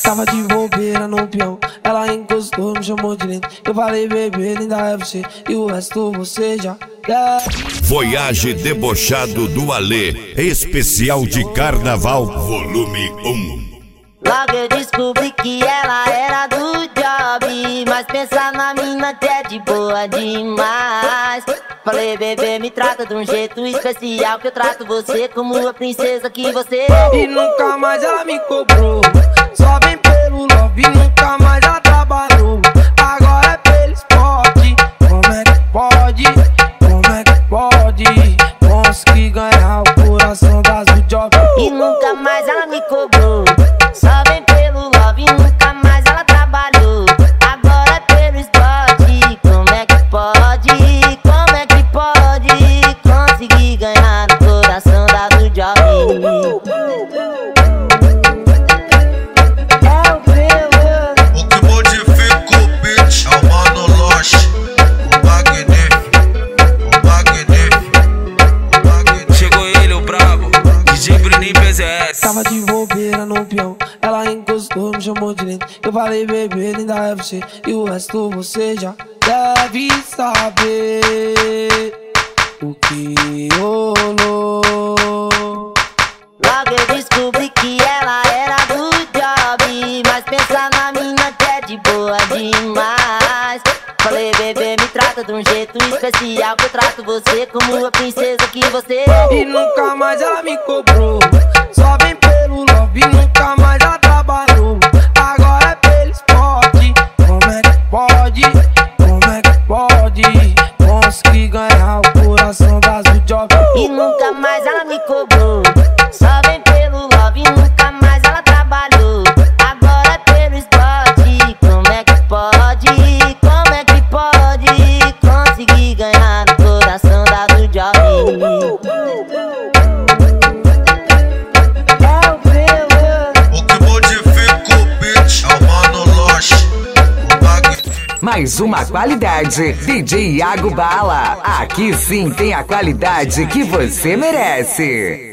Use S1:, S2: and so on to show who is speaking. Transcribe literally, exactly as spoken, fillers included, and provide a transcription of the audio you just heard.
S1: Tava de bobeira no peão, ela encostou, me chamou de lindo. Eu falei, bebê, linda é você, e o resto você já deve.
S2: Voyage debochado do Alê, especial de carnaval, volume um.
S3: Logo eu descobri que ela era do job, mas pensa na mina que é de boa demais. Falei, bebê, me trata de um jeito especial, que eu trato você como a princesa que você é.
S1: E nunca mais ela me cobrou, só vem pelo love, nunca mais ela trabalhou. Agora é pelo esporte, como é que pode, como é que pode conseguir ganhar o coração das do job.
S3: E nunca mais ela me cobrou, só vem pelo love, nunca mais ela trabalhou. Agora é pelo esporte, como é que pode, como é que pode conseguir ganhar o coração da do job.
S1: Tava de bobeira no peão, ela encostou, me chamou de lindo. Eu falei, bebê, linda é você, e o resto você já deve saber o que rolou.
S3: Logo eu descobri que ela era do job, mas pensa na mina que é de boa demais. Falei, bebê, me trata de um jeito especial, que eu trato você como a princesa que você é.
S1: E nunca mais ela me cobrou, só vem pelo love, nunca mais ela trabalhou. Agora é pelo esporte, como é que pode, como é que pode conseguir ganhar o coração das do job.
S3: E nunca mais ela me cobrou, só vem pelo love, nunca mais ela trabalhou. Agora é pelo esporte, como é que pode, como é que pode conseguir ganhar o coração da do job.
S4: Mais uma qualidade, D J Iago Bala. Aqui sim tem a qualidade que você merece.